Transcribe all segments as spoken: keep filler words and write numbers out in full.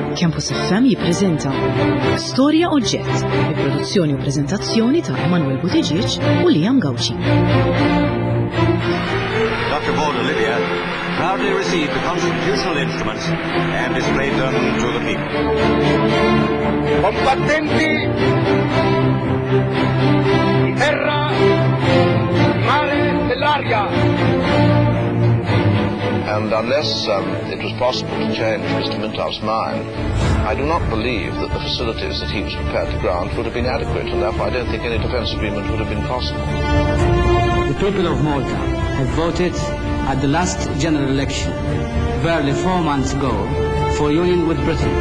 Campus F M jippreżenta Storja Oġġett, il-produzzjoni u preżentazzjoni ta' Emanuel Buttigieg u Liam Gauci. Doctor Baudelaire proudly received the constitutional instruments and displayed them to the people. Combattenti di terra, di mare, dell'aria. And unless um, it was possible to change Mister Mintoff's mind, I do not believe that the facilities that he was prepared to grant would have been adequate, and therefore I don't think any defence agreement would have been possible. The people of Malta have voted at the last general election, barely four months ago, for union with Britain.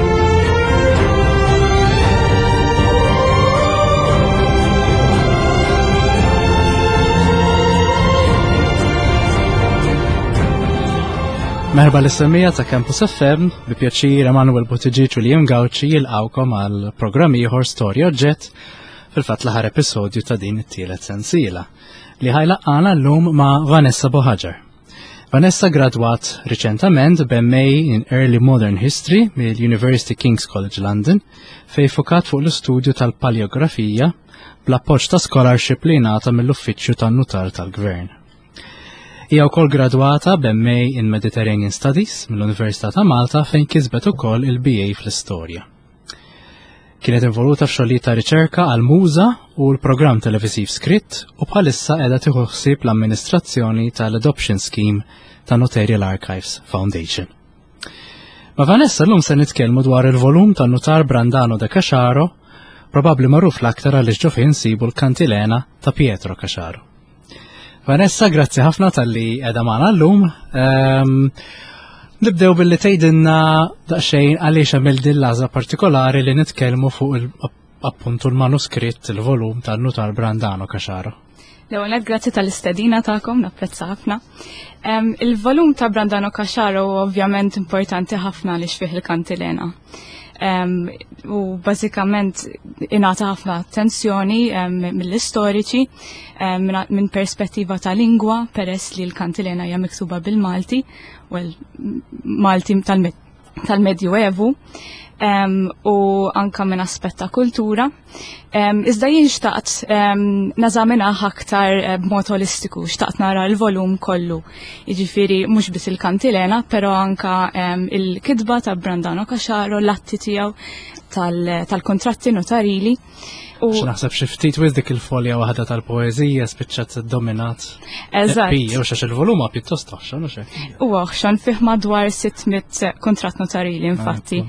Merħba l-istamija ta' Campus F M, bi pjaċir Emanuel Buttigieg u Liam Gauci jilqawkom għal programm ieħor Storja Oġġett fil-fatt l-aħħar episodju ta' din it-tielet sensiela li ħajlaqqana llum ma' Vanessa Bohaġar. Vanessa gradwat riċentament b'M A in Early Modern History mill-University King's College London fejn fokat fuq l-istudju tal-paleografija bl-appoġġ ta' scholarship li ngħata mill-Uffiċċju tan-Nutar tal-Gvern. Hija wkoll gradwata b'M A in Mediterranean Studies mill-Università ta' Malta fejn kisbet ukoll il-B A fl-istorja. Kienet involuta f'xogħlijiet ta' riċerka għal Muża u l-programm televisiv Skritt u bħalissa qiegħda tieħu ħsieb l-amministrazzjoni tal-Adoption Scheme ta' Notarial Archives Foundation. Ma' Vanessa llum se nitkellmu dwar il-volum tan-Nutar Brandano de Caxaro, probabbli magħruf l-aktar għaliex ġo fejn insibu l-kantilena ta' Pietro Caxaro. Vanessa, grazzi ħafna tal-li edha maħna l-lum. Um, nibdew billi tgħidilna daqsxejn għaliex għamil din l-għażla partikolari li nitkellmu fuq appuntu l-manuskritt, il-volum tan-Nutar Brandano Caxaro. L-ewwel grazzi tal-istedina tagħkom, napprezza ħafna. Um, il-volum ta' Brandano Caxaro ovvjament importanti ħafna li fih il-kantilena. Um, u bażikament ingħata ħafna attenzjoni um, mill-istoriċi um, minn perspettiva ta' lingwa peress li l-kantilena hija miktuba bil-Malti u l-Malti tal-Medjuevu um, u anka minn aspett ta' kultura. Um, iżda jien xtaqt um, nażaminaha aktar uh, b'mod holistiku, xtaqt nara l-volum kollu. Jiġifieri mhux biss il-kantilena, però anka um, il-kitba ta' Brandano Caxaro, l-atti tiegħu tal-kontratti tal notarili. U naħseb xi ftit wis dik il-folja waħda tal-poeżija spiċċat iddominat. Eżatt. U xax il-volum pjuttost oħxon u xejn. U oħxon fih madwar sittmiet kontratt notarili infatti.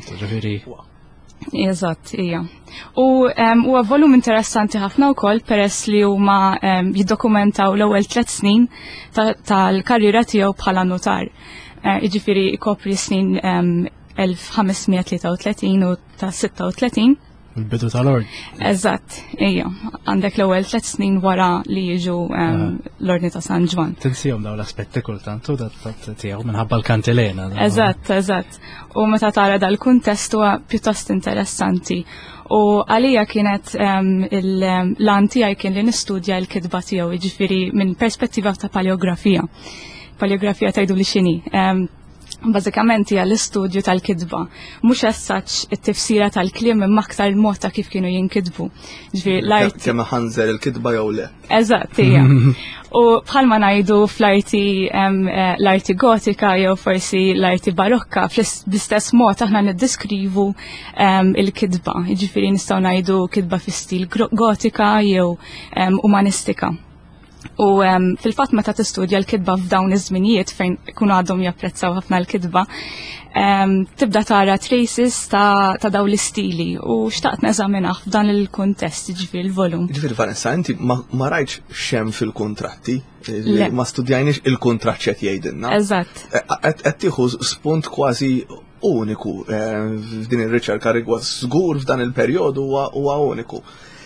Eżatt, hija. U huwa volum interessanti ħafna wkoll peress li huma um, jiddokumentaw l-ewwel tliet snin tal-karriera tiegħu bħala notar. Jiġifieri jkopri snin um, elf ħamesmija tlieta u tletin u ta' sitta u tletin. Il-bidu tal-ord. Eżatt, ija. Għandek l-ewwel tliet snin wara li jiġu um, l-ordni ta' San Ġwan. Tinsihom daw l-aspetti kultant u dat tiegħu minħabba l-kantilena. Eżatt, eżatt. U meta tara dal-kuntest huwa pjuttost interessanti. U għalija kienet um, l-lan tiegħi kien li nistudja l-kitba tiegħu, jiġifieri minn perspettiva ta' paleografija. Paleografija tgħidu li x'inhi. Um, Bażikament hija l-istudju tal-kitba, mhux essaċ it-tifsira tal-kliem imma aktar il-mod ta' kif kienu jinkitbu. Ġifieri l-art kemm ħanżel il-kitba jew le. Eżatt, hija. U bħalma ngħidu fl-arti l-arti gotika jew forsi l-arti barokka bl-istess mod aħna niddeskrivu il-kitba. Jiġifieri nistgħu ngħidu kitba fi stil gotika jew umanistika. U um, fil-fatt meta tistudja l-kitba f'dawn iż-żminijiet fejn ikunu għadhom japprezzaw ħafna l-kitba, um, tibda tara traces ta', ta daw l-istili u xtaqt neżaminah f'dan il-kuntest jiġifieri l-volum. Ġifieri Vanessa, inti ma, ma rajtx xem fil-kontratti, ma studjajniex il-kontratt x'qed jgħidilna. Eżatt. Qed tieħu spunt kważi uniku f'din ir-riċerka rigward żgur f'dan il-perjodu huwa uniku.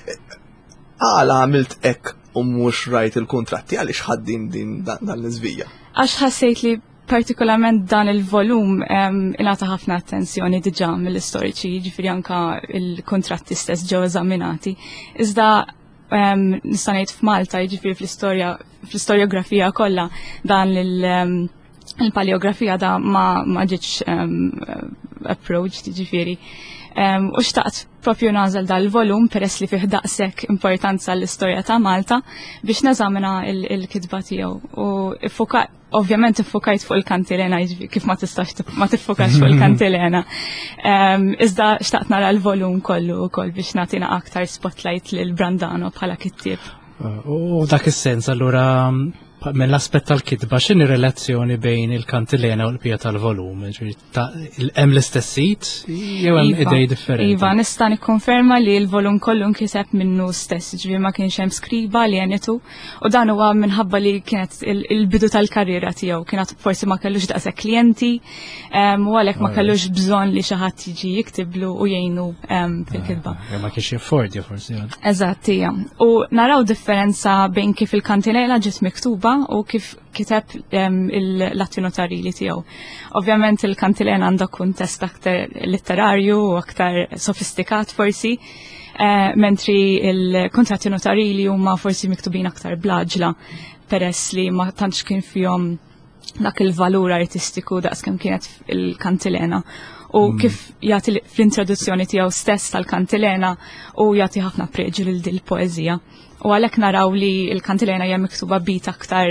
Għala għamilt hekk u mhux rajt il-kontratti għaliex ħaddin din dan l-iżvija. Għax ħassejt li partikolarment dan il-volum ingħata ħafna attenzjoni diġà mill-istoriċi, jiġifieri anke il-kontratti stess ġew eżaminati. Iżda nista' ngħid f'Malta, jiġifieri fl-istorja fl-istorjografija kollha dan il- il-paleografija da ma ma ġietx approach, ġifieri. Um, u xtaqt propju nażel dal-volum peress li fih daqshekk importanza l-istorja ta' Malta biex nażamina il-kitba tiegħu. U iffuka, ovvjament iffukajt fuq il-kantilena, kif ma tistax ma tiffukax fuq il-kantilena. Um, iżda xtaqt nara l-volum kollu wkoll biex nagħtina aktar spotlight lil Brandano bħala kittieb. U dak is-sens allura mill-aspett tal-kitba x'inhi relazzjoni bejn il-kantilena u l-pija tal-volum? Hemm l-istess sit jew hemm idej differenti? Iva, nista' nikkonferma li l-volum kollu nkiseb minnu stess, ġifieri ma kienx hemm skriba li għenitu u dan huwa minħabba li kienet il-bidu tal-karriera tiegħu, kienet forsi ma kellux daqshekk klijenti u għalhekk ma kellux bżonn li xi ħadd jiġi jiktiblu u jgħinu fil-kitba. Ma kienx jaffordja forsi. Eżatt, hija. U naraw differenza bejn kif il-kantilena ġiet miktuba u kif kiteb l-atti notarili tiegħu. Ovvjament il-kantilena għandha kuntest aktar letterarju u aktar sofistikat forsi, mentri il-kontratti notarili huma forsi miktubin aktar blaġla peress li ma tantx kien fihom dak il-valur artistiku daqskemm kienet il-kantilena. U kif jagħti fl-introduzzjoni tiegħu stess tal-kantilena u jagħti ħafna preġu lil din il-poeżija. U għalhekk naraw li l-kantilena hija miktuba bit aktar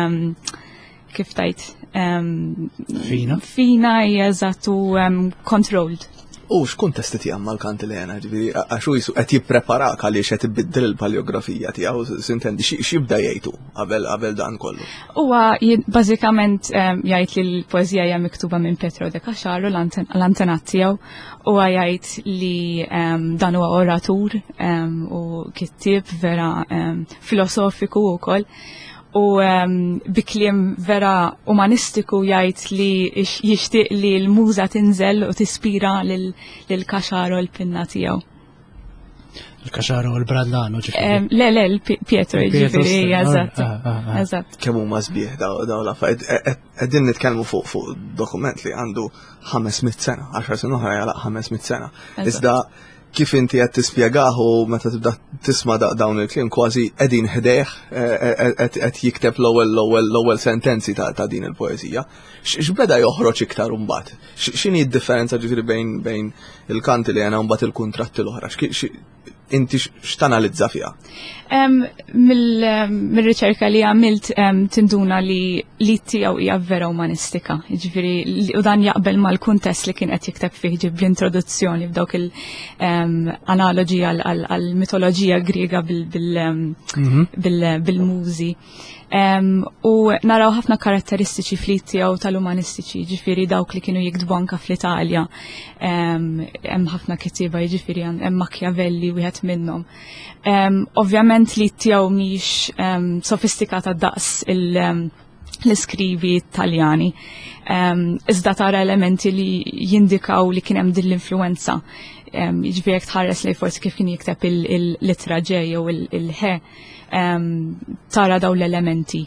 kif tajt fina fina hija eżatt u controlled. U x'kuntesti tiegħu mal-kantilena, ġifieri għax hu qed jippreparak għaliex qed ibiddel il-paleografija tiegħu, sintendi x'jibda jgħidu qabel qabel dan kollu. Huwa bażikament jgħid li l-poeżija hija miktuba minn Pietro de Caxaro l-antenat tiegħu u jgħid li dan huwa oratur u kittieb vera filosofiku wkoll. U bi kliem vera umanistiku jgħid li jixtieq li l-muża tinżel u tispira lil Caxaro l-pinna tiegħu. Il-Caxaro u l-Brandano ġifieri. Le, le, l-Pietro ġifieri, eżatt. Eżatt. Kemm huma sbieħ daw l-affarijiet. Qegħdin nitkellmu fuq fuq dokument li għandu ħames mit sena, għaxar sena oħra jagħlaq ħames mit sena. Iżda kif inti qed tispjegaħu meta tibda tisma' dawn il-kliem kważi qegħdin ħdejh qed jikteb l-ewwel l-ewwel l-ewwel sentenzi ta' din il-poeżija. X'beda joħroġ iktar imbagħad? X'inhi d-differenza ġifieri bejn bejn il-kantilena u mbagħad il-kuntratti l-oħra? Inti x'tanalizza fiha? Mill-riċerka li għamilt tinduna li li tiegħu hija vera umanistika, jiġifieri u dan jaqbel mal-kuntest li kien qed jikteb fih ġib l-introduzzjoni f'dawk il-analoġi għall-mitoloġija Griega bil-mużi. U naraw ħafna karatteristiċi flit tiegħu tal-umanistiċi, ġifieri dawk li kienu jiktbu anke fl-Italja. Hemm ħafna kittieba, jiġifieri hemm Machiavelli wieħed minnhom. Ovvjament li tiegħu mhix sofistikata daqs l-iskrivi Taljani. Iżda tara elementi li jindikaw li kien hemm din l-influenza. Jiġifieri jekk tħares li forsi kif kien jikteb il-litra ġej jew il-ħe. Tara daw l-elementi.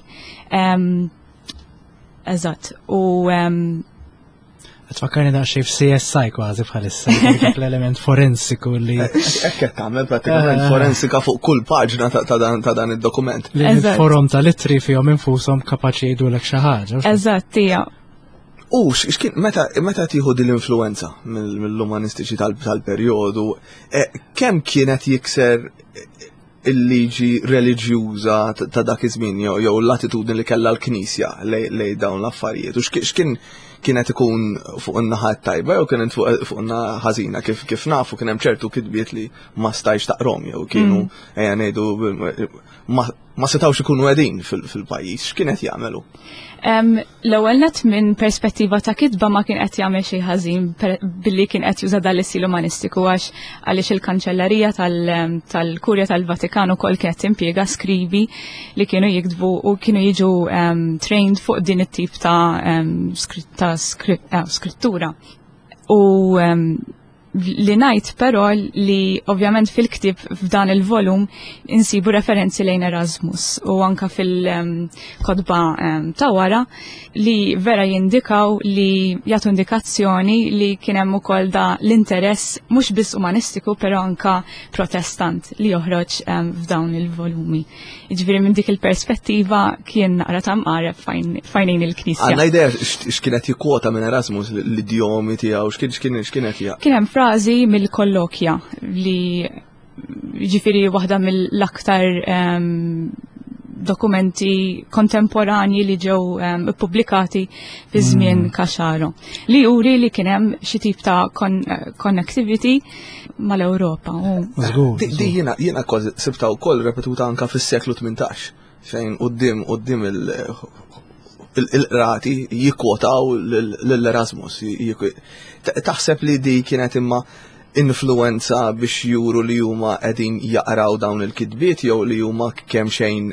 Eżatt. U Tfakkarni da xejn f'C S I kważi bħalissa, l-element forensiku li. Hekk qed tagħmel pratikament forensika fuq kull paġna ta' dan id-dokument. Il-forum tal-ittri fihom infushom kapaċi jgħidulek xi ħaġa. Eżatt, hija. U x'kien meta tieħu din l-influenza mill-umanistiċi tal-perjodu, kemm kienet jikser il-liġi reliġjuża ta' dak iż-żmien jew l-attitudni li kellha l-Knisja lej dawn l-affarijiet. U x'kien kienet ikun fuq in-naħa tajba jew kienet fuq in-naħa ħażina kif nafu kien hemm ċertu kitbiet li ma stajx taqrom jew kienu ejja ngħidu ma setgħux ikunu qegħdin fil-pajjiż. X'kienet jagħmelu? L-ewwel net minn perspettiva ta' kitba ma kien qed jagħmel xi ħażin billi kien qed juża dal-istil umanistiku għax għaliex il-kanċellarija tal-Kurja tal-Vatikan ukoll kienet timpjega skribi li kienu jiktbu u kienu jiġu trained fuq din it-tip ta' skrittura. U li ngħid però li ovvjament fil-ktieb f'dan il-volum insibu referenzi lejn Erasmus u anka fil-kodba um, ta' wara li vera jindikaw li jagħtu indikazzjoni li kien hemm ukoll da l-interess mhux biss umanistiku però anka protestant li joħroġ um, f'dawn il-volumi. Jiġifieri minn dik il-perspettiva kien naqra ta' mqareb fajnejn il-Knisja. Għandna idea x'kienet jikkwota minn Erasmus l-idjomi tiegħu x'kienet jgħid. Kien hemm frażi mill-kollokja li ġifieri waħda mill-aktar um, dokumenti kontemporani li ġew um, pubblikati fi żmien mm. Kaxaro. Li juri li kien hemm xi tip ta' con connectivity mal-Ewropa. Di jiena jiena kważi sibta wkoll repetuta anke fis-seklu tmintax fejn quddiem quddiem il- il-qrati jikkwotaw l-Erasmus. Taħseb li di kienet imma influenza biex juru li huma qegħdin jaqraw dawn il-kitbiet jew li huma kemm xejn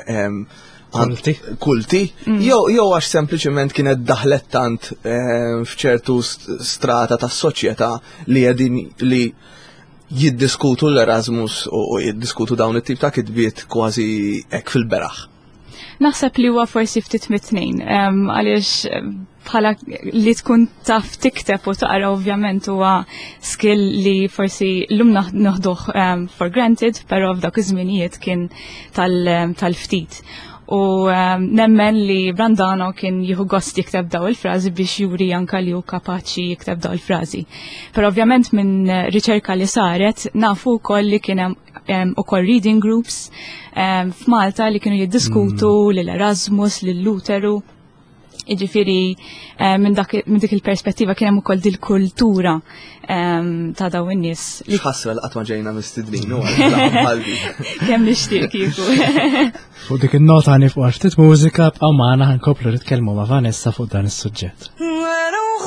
kulti kulti jew jew għax sempliċement kienet daħlet tant f'ċertu strata tas-soċjetà li qegħdin li jiddiskutu l-Erasmus u jiddiskutu dawn it-tip ta' kitbiet kważi hekk fil-beraħ. Naħseb li huwa forsi ftit mit-tnejn, għaliex bħala li tkun taf tikteb u taqra ovvjament huwa skill li forsi llum naħduh um, for granted, però f'dak iż-żminijiet kien tal-ftit. U um, nemmen li Brandano kien jieħu gost jikteb daw il-frażi biex juri anka li hu kapaċi jikteb daw il-frażi. Però ovvjament minn riċerka li saret nafu wkoll li kien hemm um, ukoll reading groups um, f'Malta li kienu jiddiskutu mm. lil Erasmus, lil Luteru. Iġifiri minn dik il-perspettiva kien hemm ukoll dil-kultura ta' daw in-nies. X'ħassra l qatt ma ġejna mistidnin huwa kemm nixtieq kieku. Fuq dik in-nota nifqu ftit mużika bqgħu magħna ħankomplu nitkellmu ma' Vanessa fuq dan is-suġġett. Era um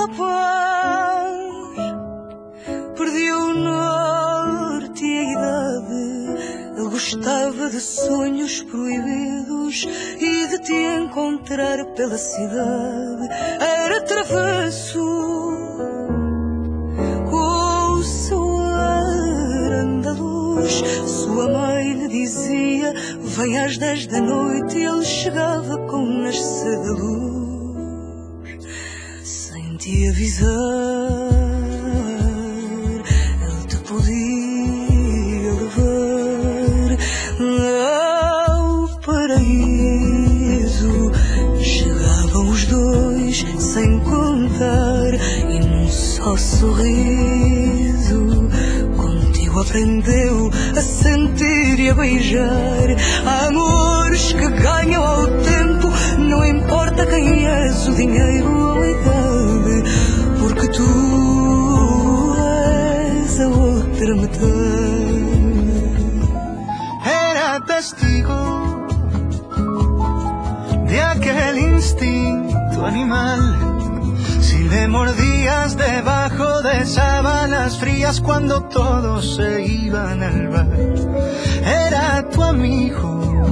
rapaz, perdi o norte e a idade. Ele gostava de sonhos proibidos e de te encontrar pela cidade. Era travesso, com o seu ar andaluz. Sua mãe lhe dizia, vem às dez da noite, e ele chegava com o nascer da luz. Sem te avisar, ele te podia levar ao paraíso. Chegavam os dois sem contar e num só sorriso contigo aprendeu a sentir e a beijar. Há amores que ganham ao tempo, não importa quem és, o dinheiro ou a idade, porque tu és a outra metade. Testigo de aquel instinto animal. Si le mordías debajo de sábanas frías cuando todos se iban al bar. Era tu amigo,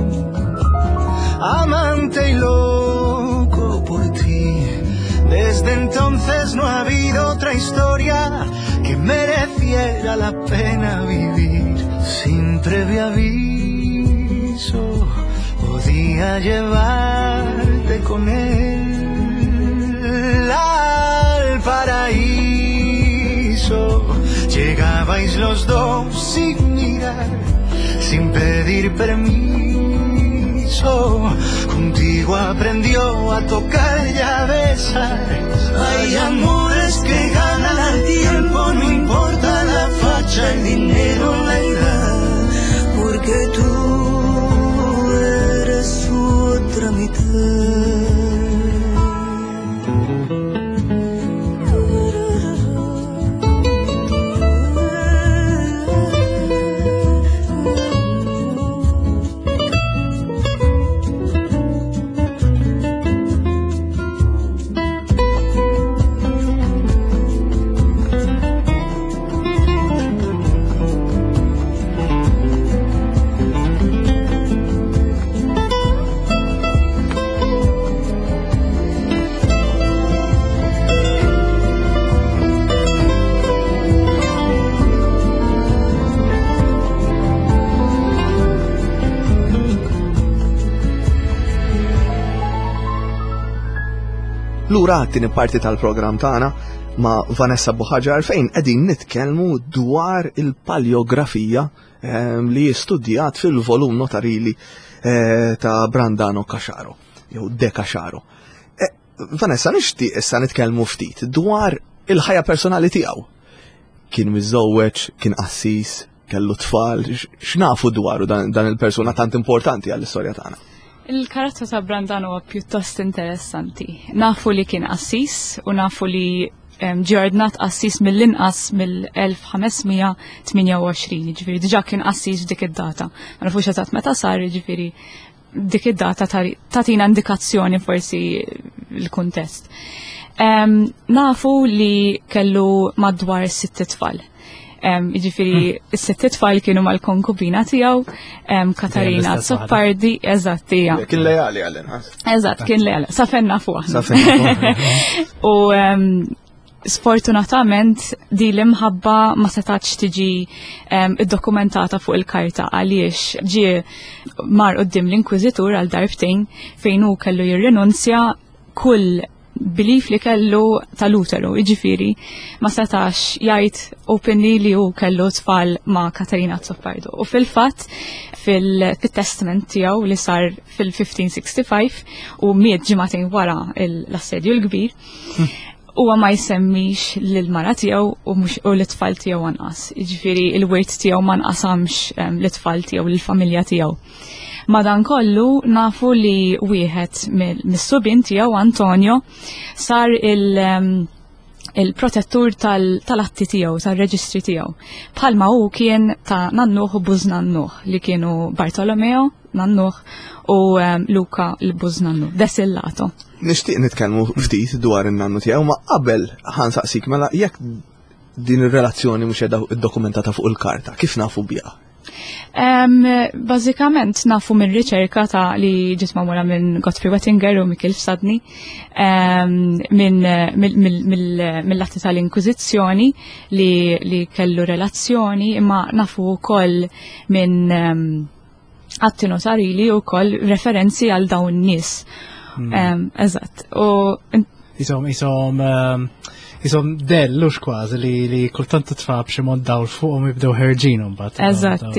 amante y loco por ti. Desde entonces no ha habido otra historia que mereciera la pena vivir. Sin previo aviso podía llevarte con él al paraíso. Llegabais los dos sin mirar, sin pedir permiso. Contigo aprendió a tocar y a besar. Hay amores que ganan al tiempo, no importa la facha, el dinero, la edad, porque tú eres su otra mitad. Lura għattini parti tal-program tagħna ma' Vanessa Buħaġar fejn qegħdin nitkellmu dwar il-paleografija li studijat fil-volum notarili ta' Brandano Casciaro, jew De Casciaro. Vanessa, nixtieq issa nitkellmu ftit dwar il-ħajja personali tiegħu. Kien miżżewweġ, kien qassis, kellu tfal, x'nafu dwaru dan, dan il-persuna tant importanti għall-istorja tagħna? Il-karattru ta' Brandano huwa pjuttost interessanti. Nafu li kien qassis u nafu li ġordnat qassis mill-inqas mill-elf ħamesmija tminja u għoxrin, ġifieri diġà kien qassis dik id-data. Ma nafux eżatt meta sar, ġifieri dik id-data tagħtina indikazzjoni forsi l-kuntest. Nafu li kellu madwar sitt tfal. Ġifiri, s-sitt tfal kienu mal-konkubina tijaw, Katarina Zoppardi, eżatt tija. Kien lejali għallin, eżatt, kien lejali, safenna fuq. U sfortunatament di l-imħabba ma setax tiġi id-dokumentata fuq il-karta għaliex ġie mar qoddim l-inkwizitur għal darbtejn fejn hu kellu jirrinunzja kull belief li kellu tal-uteru, iġifiri, ma setax jgħid openly li hu kellu tfal ma' Katarina Zoppardi. U fil-fatt, fil-testament tiegħu li sar fil-fifteen sixty-five u miet ġimagħtejn wara l-assedju l-kbir, huwa ma jsemmix lill-mara tiegħu u mhux u l-tfal tiegħu anqas. Iġifieri il-wirt tiegħu ma nqasamx l-tfal tiegħu lill-familja tiegħu. Madankollu nafu li wieħed mis-subin tiegħu Antonio sar il- il-protettur tal-atti tiegħu, tal-reġistri tiegħu. Bħalma hu kien ta' Nannuħ u Buż Nannuħ li kienu Bartolomeo Nannuħ u Luca l-Buż Nannuħ, desillato. Nixtieq nitkellmu ftit dwar in-nannu tiegħu, ma qabel ħansaqsik mela jekk din ir-relazzjoni mhux qiegħda ddokumentata fuq il-karta, kif nafu biha? Um, Bażikament nafu minn riċerka ta' li ġiet magħmula minn Gottfried Wettinger u Mikkel Fsadni um, minn mill-atti tal-Inkwiżizzjoni li, li kellu relazzjoni, imma nafu wkoll minn um, atti notarili u wkoll referenzi għal dawn nies. Um, Eżatt. Isom, isom, um, Isom dellux kważi li li kultant titfab xi mod dawl fuqhom jibdew ħerġinhom mbagħad. Eżatt.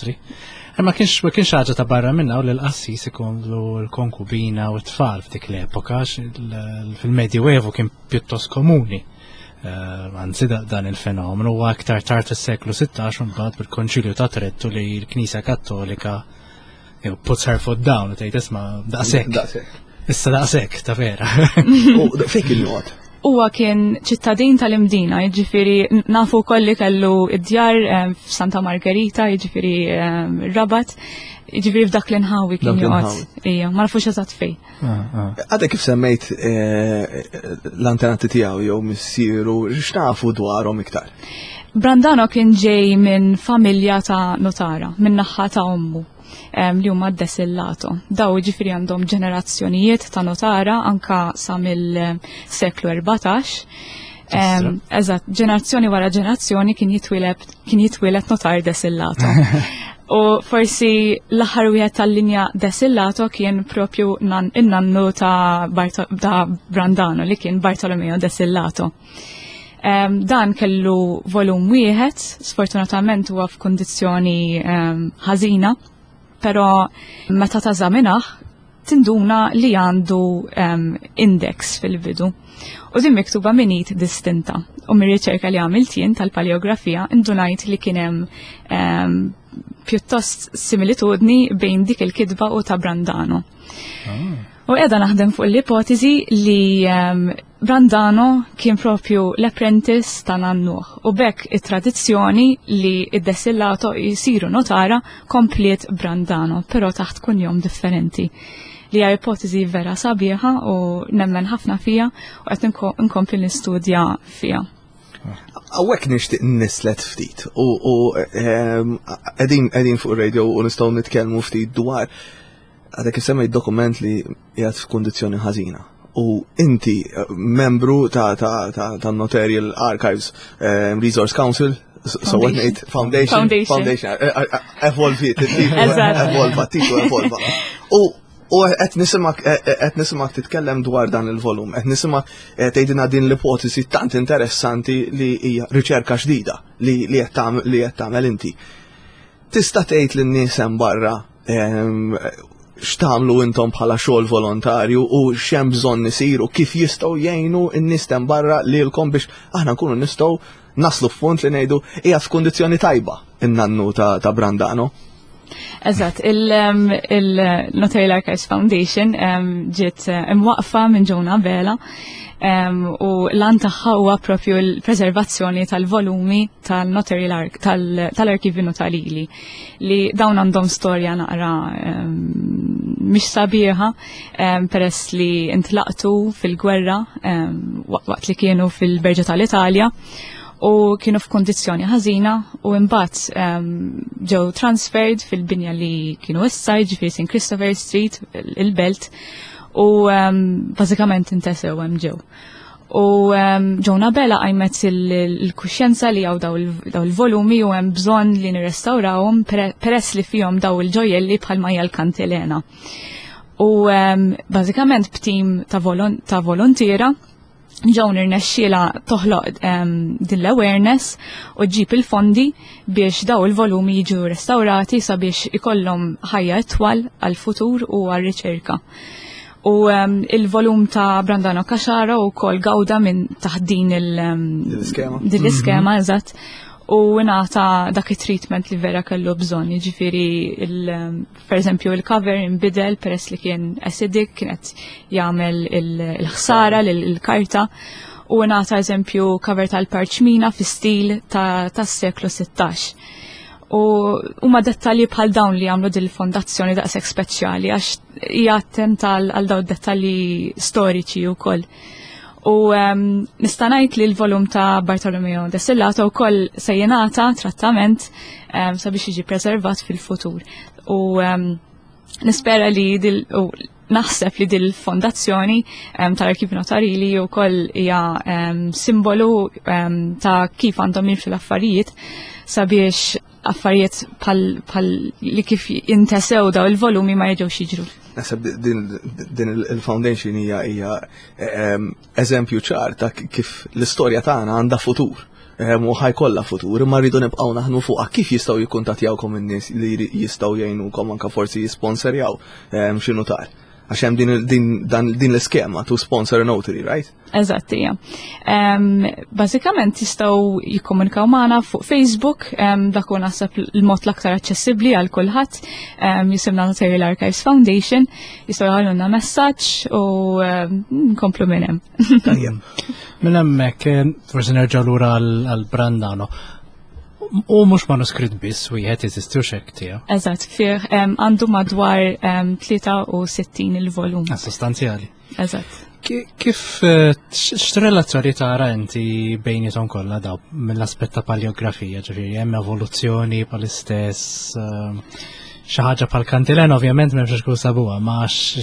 Ma kienx ma kienx ħaġa ta' barra minna u l-qassis ikollu l-konkubina u t-tfal f'dik l-epoka fil-Medjuevu kien pjuttost komuni. Anzi dan il-fenomenu u aktar tard is-seklu sittax mbagħad bil-Konċilju ta' Trento li l-Knisja Kattolika puts her foot down u tgħid isma' daqshekk. Issa daqshekk ta' vera. Fejn kien joqgħod? Huwa kien ċittadin tal-Imdina, jiġifieri nafu kolli kellu id-djar f'Santa Margherita, jiġifieri Rabat, jiġifieri f'dak l-inħawi kien joqgħod. Ija, ma nafux eżatt fejn. Għadek kif semmejt l-antenati tiegħu jew missieru, x'nafu dwarhom iktar? Brandano kien ġej minn familja ta' notara, minn naħa ta' ommu. Li huma desillato. Daw ġifiri għandhom ġenerazzjonijiet ta' notara anka sa mill-seklu erbatax. Eżatt, ġenerazzjoni wara ġenerazzjoni kien jitwilet notar desillato. U forsi l-aħħar wieħed tal-linja desillato kien propju in-nannu ta' Brandano li kien Bartolomeo desillato. Dan kellu volum wieħed, sfortunatament huwa f'kundizzjoni ħażina. Pero meta tażaminaħ tinduna li għandu um, index fil-bidu. U din miktuba minit distinta. U mir riċerka li għamilt jien tal-paleografija indunajt li kienem um, pjuttost similitudni bejn dik il-kidba u ta' Brandano. Ah. U edha naħdem fuq l-ipotezi li um, Brandano kien propju l-apprentice ta' Nannuħ u bekk it-tradizzjoni li id-desillato jisiru notara komplet Brandano, pero taħt kunjom differenti. Li hija ipotezi vera sabiħa u nemmen ħafna fija u qed inkompli nistudja fija. Għawek nixtieq nislet ftit u qegħdin fuq ir-radio u nistgħu nitkellmu ftit dwar għadek semmejt dokument li jgħat f'kondizjoni ħażina. U inti membru ta' Notarial Archives Resource Council, so what made Foundation, Foundation, evolvi, evolva, titu evolva. U U qed nisimak qed nisimak titkellem dwar dan il-volum, qed nisimak tgħidilna din l-ipotesi tant interessanti li hija riċerka ġdida li li qed tagħmel li qed tagħmel inti. Tista' tgħid lin-nies hemm barra x'tagħmlu intom bħala xogħol volontarju u x'hemm bżonn isir u kif jistgħu jgħinu n-nies hemm barra lilkom biex aħna nkunu nistgħu naslu f'punt li ngħidu hija f'kundizzjoni tajba in-nannu ta' Brandano. Eżatt, il-Notarial Archives Foundation ġiet imwaqfa minn Jonah Bela u l-an tagħha huwa propju l-preservazzjoni tal-volumi tal-arkivju notarili li dawn għandhom storja naqra mhix sabiħa peress li intlaqtu fil-gwerra waqt li kienu fil-Berġa tal-Italja u kienu f'kondizzjoni ħażina u imbagħad ġew transferred fil-binja li kienu issa jiġifieri Saint Christopher Street il-Belt u bażikament intesew hemm ġew. U Jonah Bela qajmet il-kuxjenza li hawn daw il-volumi u hemm bżonn li nirrestawrawhom peress li fihom daw il-ġojelli bħalma hija l-kantilena. U bażikament b'tim ta' volontiera ġew nirnexxiela toħloq din l-awareness u ġġib il-fondi biex daw il-volumi jiġu restawrati sabiex ikollhom ħajja itwal għall-futur u għar-riċerka. U il-volum ta' Brandano Kaxara wkoll gawda minn taħt din l-iskema eżatt u ngħata dak it-treatment li vera kellu bżonn, jiġifieri pereżempju il-cover inbidel peress li kien acidic, kienet jagħmel il-ħsara lill-karta u ngħata eżempju cover tal-parċmina fi stil tas-seklu sittax. U huma dettalji bħal dawn li għamlu din il-fondazzjoni daqshekk speċjali għax hija attenta għal dawn dettalji storiċi wkoll. U nista' ngħid li l-volum ta' Bartolomeo de Sillato wkoll se jingħata trattament sabiex jiġi preservat fil-futur. U nispera li naħseb li dil fondazzjoni tal-Arkivju Notarili wkoll hija simbolu ta' kif għandhom jimxu l-affarijiet sabiex affarijiet bħal li kif jintesew daw il-volumi ma jerġgħux jiġru. Nasab din il-foundation hija hija eżempju ċar ta' kif l-istorja tagħna għandha futur. U ħajkollha futur, imma rridu nibqgħu naħdmu fuqha kif jistgħu jikkuntattjawkom in-nies li jistgħu jgħinukom anke forsi jisponserjaw xi notar. Għax hemm din l-iskema to sponsor a notary, right? Eżatt hija. Bażikament jistgħu jikkomunikaw magħna fuq Facebook, dak huwa naħseb il-mod l-aktar aċċessibbli għal kulħadd, jisimna Notarial Archives Foundation, jistgħu jħallulna messaġġ u nkomplu minn hemm. Minn hemmhekk forsi nerġgħu lura għal Brandano. U mhux manuskritt biss wieħed jeżistu x'hekk tiegħu. Eżatt, fih għandu madwar tlieta u sittin il-volum. Sostanzjali. Eżatt. Kif x'relazzjoni tara inti bejnietom kollha daw mill-aspett ta' paleografija, ġifieri hemm evoluzzjoni bħall-istess xi ħaġa bħall-kantilena ovvjament m'hemmx xkun sabuha, ma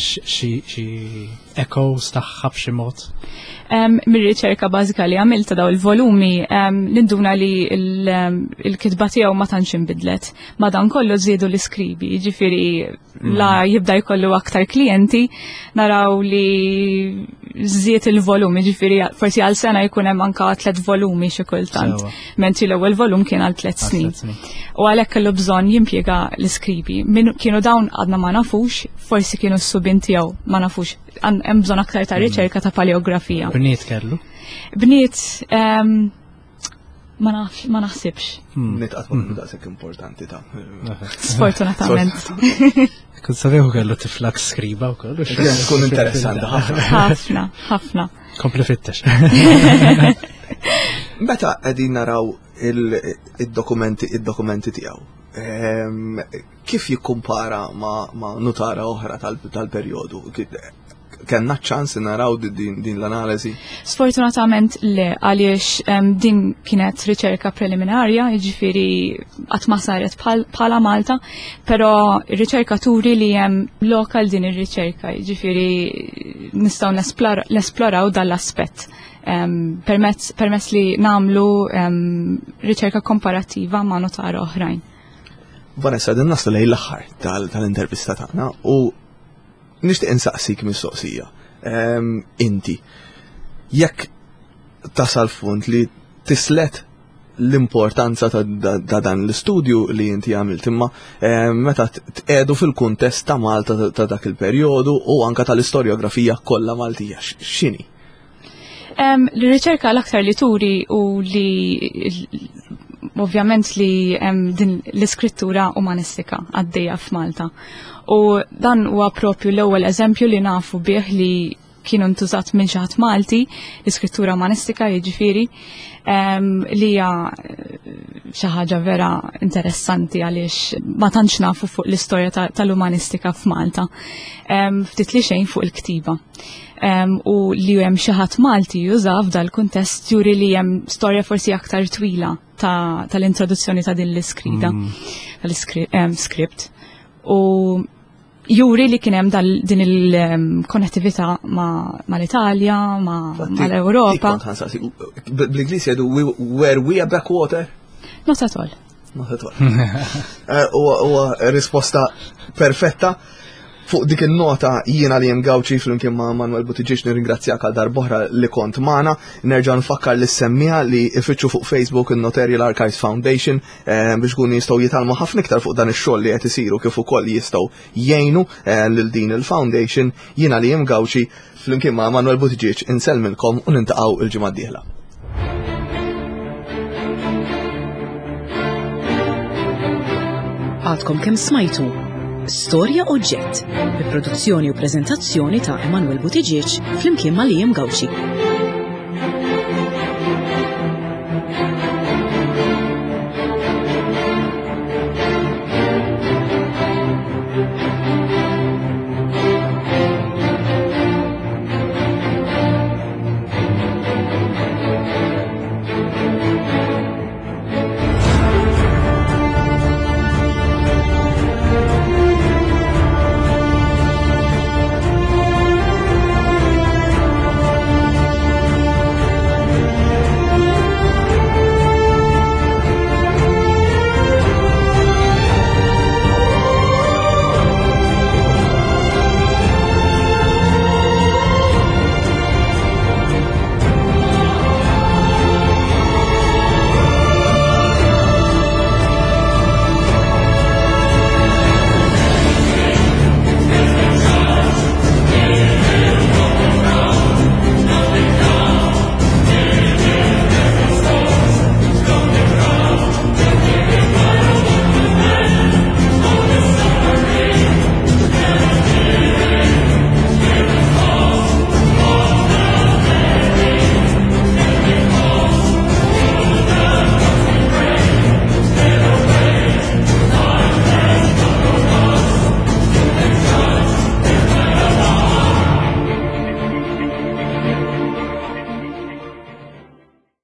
xi echoes tagħha b'xi mod. Mir-riċerka bażika li għamilta daw il-volumi ninduna li il-kitba tiegħu ma tantx inbidlet. Madankollu żiedu l-iskribi, jiġifieri la jibda jkollu aktar klijenti naraw li żied il-volumi, jiġifieri forsi għal sena jkun hemm anke tliet volumi xi kultant, mentri l-ewwel volum kien għal tliet snin. U għalhekk kellu bżonn jimpjega l-iskribi. Min kienu dawn għadna ma nafux, forsi kienu s-subin tiegħu ma nafux. Hemm bżonn aktar ta' riċerka ta' paleografija. Bniet kellu? Bniet ma naħsibx. Bniet qatt ma daqshekk importanti ta' sfortunatament. Kun sabiħu kellu tiflak skriba wkoll. Kun interessanti ħafna. Ħafna, ħafna. Kompli fittex. Meta qegħdin naraw il-dokumenti id-dokumenti tiegħu. Kif jikkumpara ma' notara oħra tal-perjodu? Kenna ċans naraw din l-analiżi? Sfortunatament le, għaliex din kienet riċerka preliminarja, jiġifieri qatt ma saret bħala Malta, però r-riċerkaturi li hemm lokal din ir-riċerka, jiġifieri nistgħu nesploraw dal-aspett. Permezz li nagħmlu riċerka komparattiva ma' notara oħrajn. Vanessa, din naslu lejn l-aħħar tal-intervista tagħna u nixtieq insaqsik mistoqsija. Inti, jekk tasal punt li tislet l-importanza ta' dan l-istudju li inti għamilt, imma meta tqedu fil-kuntest ta' Malta ta' dak il-perjodu u anka tal-istorjografija kollha Maltija, x'inhi? L-riċerka l-aktar li turi u li ovvjament li din l-iskrittura umanistika għaddejja f'Malta. U dan huwa propju l-ewwel eżempju li nafu bih li kienu ntużat minn xi ħadd Malti, l-iskrittura umanistika jiġifieri, li hija xi ħaġa vera interessanti għaliex ma tantx nafu fuq l-istorja tal-umanistika f'Malta. Ftit li xejn fuq il-ktiba. U li hemm xi ħadd Malti juża f'dal kuntest juri li hemm storja forsi aktar twila tal-introduzzjoni ta' din l-iskrida, tal-skript. U juri li kien hemm din il-konnettività mal-Italja, mal-Ewropa. Bl-Ingliż jgħidu were we a backwater? Not at all. Not at all. U risposta perfetta. Fuq dik il-nota jiena li Gawċi flimkien ma' Manuel Buttigieg nirringrazzjak għal darbohra li kont magħna, nerġa' nfakkar lis semmija li ifittxu fuq Facebook il-Notarial Archives Foundation biex kun jistgħu jitalmu ħafna iktar fuq dan ix-xogħol li qed isiru kif ukoll jistgħu jgħinu lil din il-foundation. Jiena li Gawċi flimkien ma' Manuel Buttigieg insellmilkom u nintaqgħu il-ġimgħa d-dieħla. Għadkom kemm smajtu Storja Oġġett, bi produzzjoni u preżentazzjoni ta' Emanuel Buttigieg flimkien ma' Liam Gawċi.